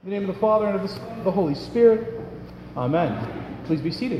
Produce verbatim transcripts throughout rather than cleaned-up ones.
In the name of the Father, and of the Son, and of the Holy Spirit. Amen. Please be seated.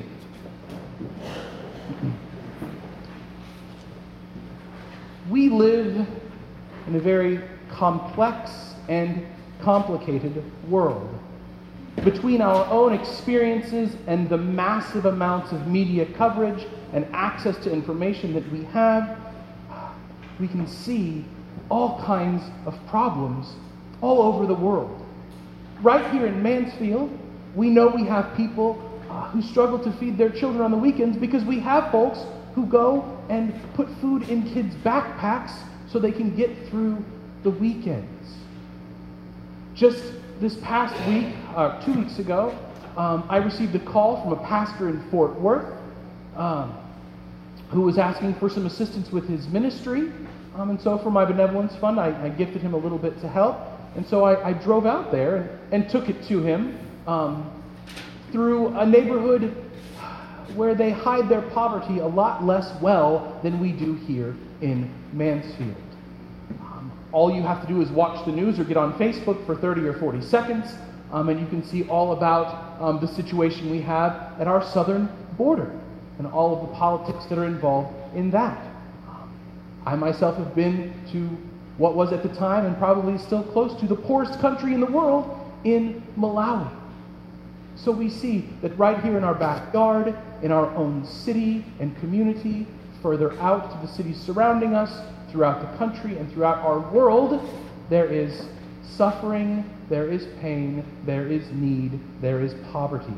We live in a very complex and complicated world. Between our own experiences and the massive amounts of media coverage and access to information that we have, we can see all kinds of problems all over the world. Right here in Mansfield, we know we have people uh, who struggle to feed their children on the weekends because we have folks who go and put food in kids' backpacks so they can get through the weekends. Just this past week, uh, two weeks ago, um, I received a call from a pastor in Fort Worth um, who was asking for some assistance with his ministry. Um, and so for my benevolence fund, I, I gifted him a little bit to help. And so I, I drove out there and, and took it to him um, through a neighborhood where they hide their poverty a lot less well than we do here in Mansfield. Um, all you have to do is watch the news or get on Facebook for thirty or forty seconds, um, and you can see all about um, the situation we have at our southern border and all of the politics that are involved in that. Um, I myself have been to what was at the time, and probably still close to, the poorest country in the world, in Malawi. So we see that right here in our backyard, in our own city and community, further out to the cities surrounding us, throughout the country and throughout our world, there is suffering, there is pain, there is need, there is poverty.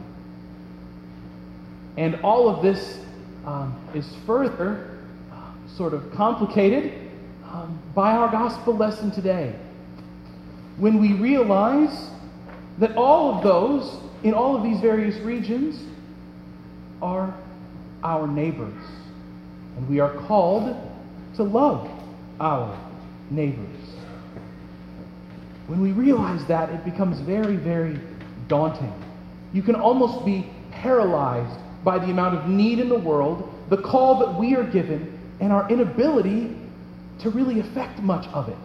And all of this um, is further uh, sort of complicated Um, by our gospel lesson today, when we realize that all of those in all of these various regions are our neighbors, and we are called to love our neighbors. When we realize that, it becomes very, very daunting. You can almost be paralyzed by the amount of need in the world, the call that we are given, and our inability to really affect much of it.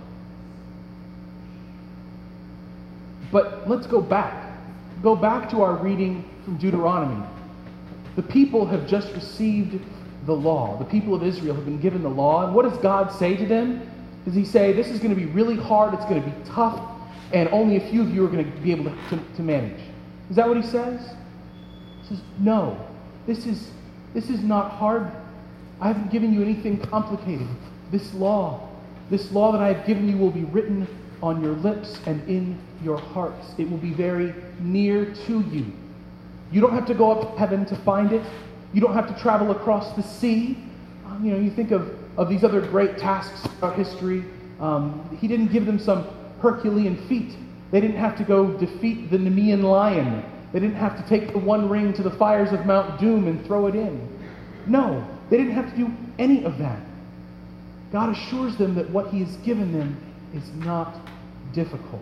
But let's go back. Go back to our reading from Deuteronomy. The people have just received the law. The people of Israel have been given the law. And what does God say to them? Does he say, this is going to be really hard, it's going to be tough, and only a few of you are going to be able to, to, to manage? Is that what he says? He says, no, this is, this is not hard. I haven't given you anything complicated. This law, this law that I have given you will be written on your lips and in your hearts. It will be very near to you. You don't have to go up to heaven to find it. You don't have to travel across the sea. Um, you know, you think of, of these other great tasks throughout history. Um, he didn't give them some Herculean feat. They didn't have to go defeat the Nemean lion. They didn't have to take the one ring to the fires of Mount Doom and throw it in. No, they didn't have to do any of that. God assures them that what he has given them is not difficult.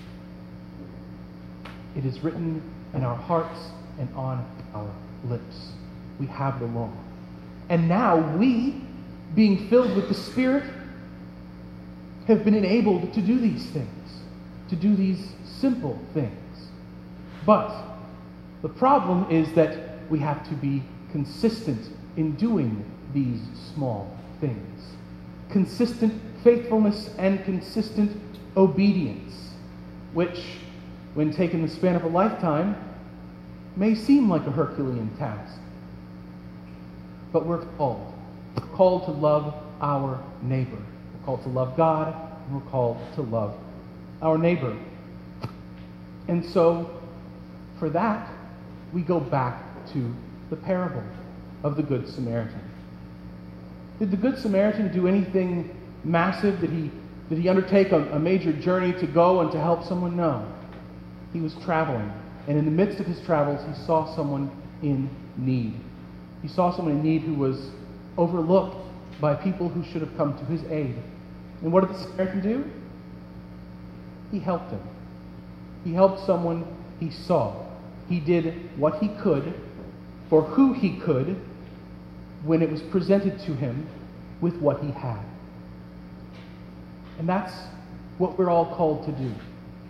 It is written in our hearts and on our lips. We have the law. And now we, being filled with the Spirit, have been enabled to do these things, to do these simple things. But the problem is that we have to be consistent in doing these small things. Consistent faithfulness and consistent obedience, which, when taken the span of a lifetime, may seem like a Herculean task. But we're called. We're called to love our neighbor. We're called to love God, and we're called to love our neighbor. And so, for that, we go back to the parable of the Good Samaritan. Did the Good Samaritan do anything massive? Did he, did he undertake a, a major journey to go and to help someone? No. He was traveling. And in the midst of his travels, he saw someone in need. He saw someone in need who was overlooked by people who should have come to his aid. And what did the Samaritan do? He helped him. He helped someone he saw. He did what he could for who he could when it was presented to him with what he had. And that's what we're all called to do.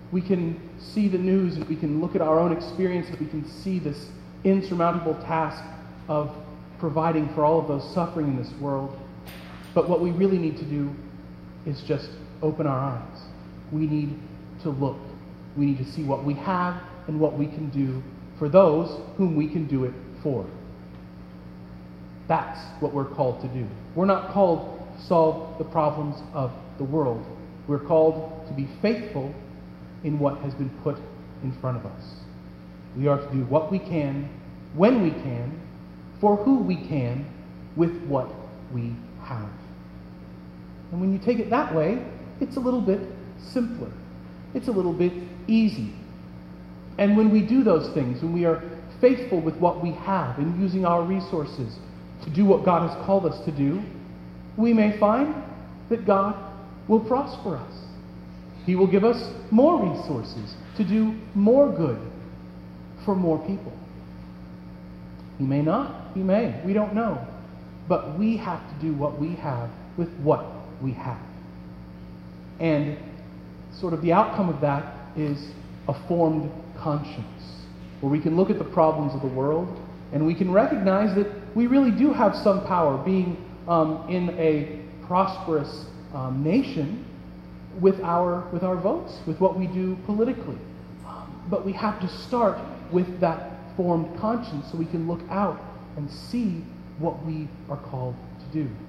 We can see the news and we can look at our own experiences. We can see this insurmountable task of providing for all of those suffering in this world. But what we really need to do is just open our eyes. We need to look. We need to see what we have and what we can do for those whom we can do it for. That's what we're called to do. We're not called to solve the problems of the world. We're called to be faithful in what has been put in front of us. We are to do what we can, when we can, for who we can, with what we have. And when you take it that way, it's a little bit simpler. It's a little bit easy. And when we do those things, when we are faithful with what we have and using our resources to do what God has called us to do, we may find that God will prosper us. He will give us more resources to do more good for more people. He may not. He may. We don't know. But we have to do what we have with what we have. And sort of the outcome of that is a formed conscience, where we can look at the problems of the world and we can recognize that we really do have some power being um, in a prosperous um, nation with our with our votes, with what we do politically. Um, but we have to start with that formed conscience so we can look out and see what we are called to do.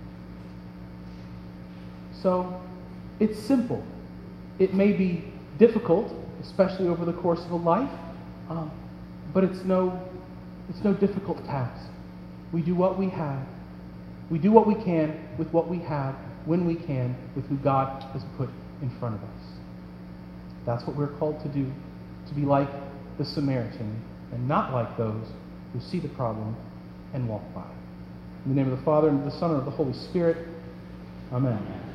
So it's simple. It may be difficult, especially over the course of a life, um, but it's no it's no difficult task. We do what we have. We do what we can with what we have, when we can, with who God has put in front of us. That's what we're called to do, to be like the Samaritan and not like those who see the problem and walk by. In the name of the Father, and of the Son, and of the Holy Spirit, amen.